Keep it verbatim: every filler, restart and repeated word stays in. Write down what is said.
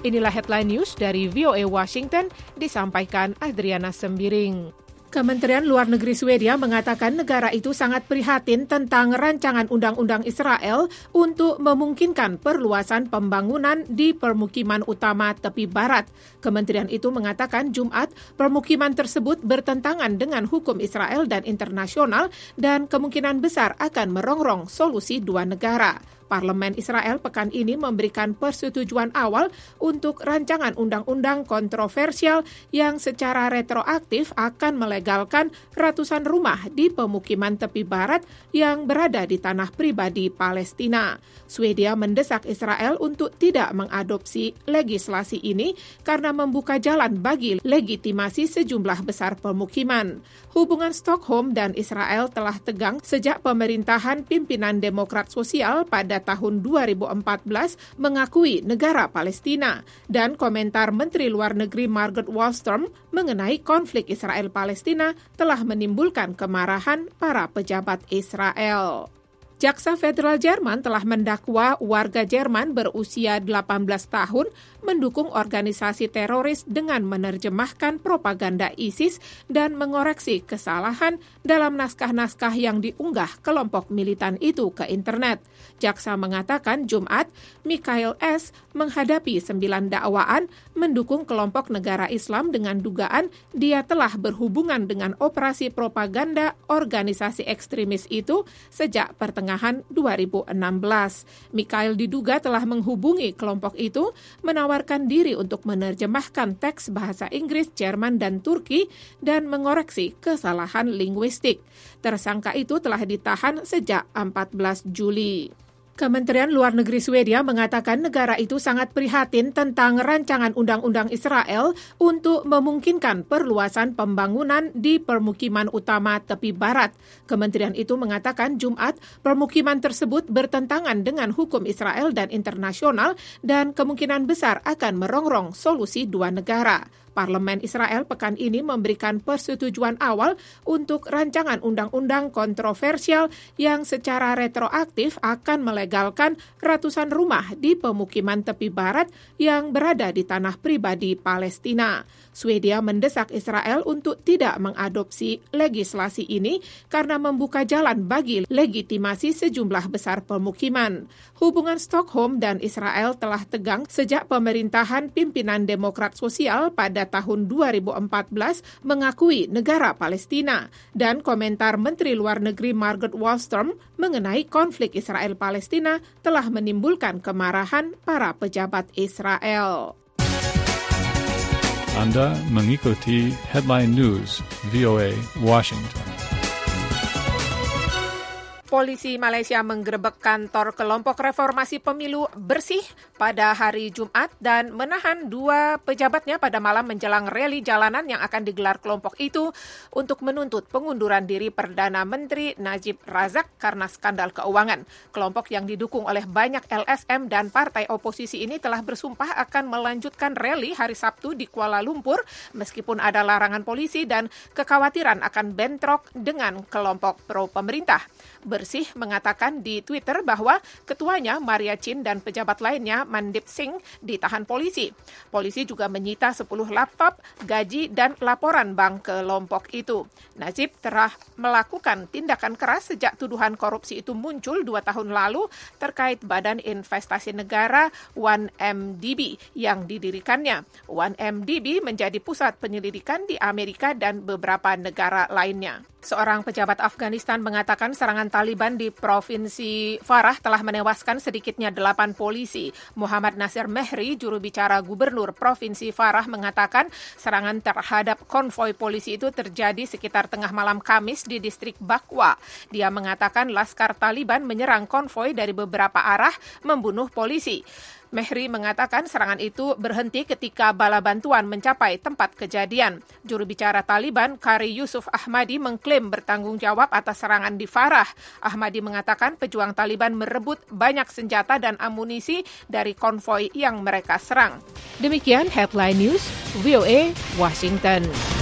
Inilah headline news dari V O A Washington, disampaikan Adriana Sembiring. Kementerian Luar Negeri Swedia mengatakan negara itu sangat prihatin tentang rancangan undang-undang Israel untuk memungkinkan perluasan pembangunan di permukiman utama tepi barat. Kementerian itu mengatakan Jumat permukiman tersebut bertentangan dengan hukum Israel dan internasional dan kemungkinan besar akan merongrong solusi dua negara. Parlemen Israel pekan ini memberikan persetujuan awal untuk rancangan undang-undang kontroversial yang secara retroaktif akan melegalkan ratusan rumah di pemukiman tepi barat yang berada di tanah pribadi Palestina. Swedia mendesak Israel untuk tidak mengadopsi legislasi ini karena membuka jalan bagi legitimasi sejumlah besar pemukiman. Hubungan Stockholm dan Israel telah tegang sejak pemerintahan pimpinan Demokrat Sosial pada tahun dua ribu empat belas mengakui negara Palestina, dan komentar Menteri Luar Negeri Margot Wallström mengenai konflik Israel-Palestina telah menimbulkan kemarahan para pejabat Israel. Jaksa Federal Jerman telah mendakwa warga Jerman berusia delapan belas tahun mendukung organisasi teroris dengan menerjemahkan propaganda ISIS dan mengoreksi kesalahan dalam naskah-naskah yang diunggah kelompok militan itu ke internet. Jaksa mengatakan Jumat, Michael S. menghadapi sembilan dakwaan mendukung kelompok negara Islam dengan dugaan dia telah berhubungan dengan operasi propaganda organisasi ekstremis itu sejak pertengahan dua ribu enam belas. Michael diduga telah menghubungi kelompok itu, menawarkan diri untuk menerjemahkan teks bahasa Inggris, Jerman, dan Turki, dan mengoreksi kesalahan linguistik. Tersangka itu telah ditahan sejak empat belas Juli. Kementerian Luar Negeri Swedia mengatakan negara itu sangat prihatin tentang rancangan undang-undang Israel untuk memungkinkan perluasan pembangunan di permukiman utama tepi barat. Kementerian itu mengatakan Jumat permukiman tersebut bertentangan dengan hukum Israel dan internasional dan kemungkinan besar akan merongrong solusi dua negara. Parlemen Israel pekan ini memberikan persetujuan awal untuk rancangan undang-undang kontroversial yang secara retroaktif akan melegalkan ratusan rumah di pemukiman tepi barat yang berada di tanah pribadi Palestina. Swedia mendesak Israel untuk tidak mengadopsi legislasi ini karena membuka jalan bagi legitimasi sejumlah besar pemukiman. Hubungan Stockholm dan Israel telah tegang sejak pemerintahan pimpinan Demokrat Sosial pada tahun dua ribu empat belas mengakui negara Palestina, dan komentar Menteri Luar Negeri Margot Wallström mengenai konflik Israel-Palestina telah menimbulkan kemarahan para pejabat Israel. Anda mengikuti Headline News V O A Washington. Polisi Malaysia menggerebek kantor kelompok reformasi pemilu Bersih pada hari Jumat dan menahan dua pejabatnya pada malam menjelang rally jalanan yang akan digelar kelompok itu untuk menuntut pengunduran diri Perdana Menteri Najib Razak karena skandal keuangan. Kelompok yang didukung oleh banyak L S M dan partai oposisi ini telah bersumpah akan melanjutkan rally hari Sabtu di Kuala Lumpur meskipun ada larangan polisi dan kekhawatiran akan bentrok dengan kelompok pro-pemerintah. Bersih mengatakan di Twitter bahwa ketuanya Maria Chin dan pejabat lainnya Mandip Singh ditahan polisi. Polisi juga menyita sepuluh laptop, gaji, dan laporan bank kelompok itu. Najib telah melakukan tindakan keras sejak tuduhan korupsi itu muncul dua tahun lalu terkait Badan Investasi Negara one M D B yang didirikannya. one M D B menjadi pusat penyelidikan di Amerika dan beberapa negara lainnya. Seorang pejabat Afghanistan mengatakan serangan Taliban di Provinsi Farah telah menewaskan sedikitnya delapan polisi. Muhammad Nasir Mehri, juru bicara Gubernur Provinsi Farah, mengatakan serangan terhadap konvoi polisi itu terjadi sekitar tengah malam Kamis di distrik Bakwa. Dia mengatakan Laskar Taliban menyerang konvoi dari beberapa arah, membunuh polisi. Mehri mengatakan serangan itu berhenti ketika bala bantuan mencapai tempat kejadian. Juru bicara Taliban, Qari Yusuf Ahmadi, mengklaim bertanggung jawab atas serangan di Farah. Ahmadi mengatakan pejuang Taliban merebut banyak senjata dan amunisi dari konvoi yang mereka serang. Demikian Headline News V O A Washington.